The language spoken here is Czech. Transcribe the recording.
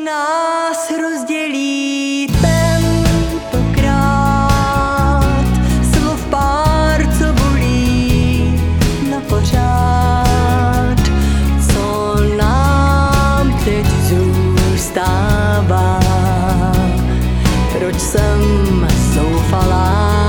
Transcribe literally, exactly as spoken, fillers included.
nás rozdělí tentokrát? Slov pár, co bolí na pořád. Co nám teď zůstává? Proč jsem zoufalá?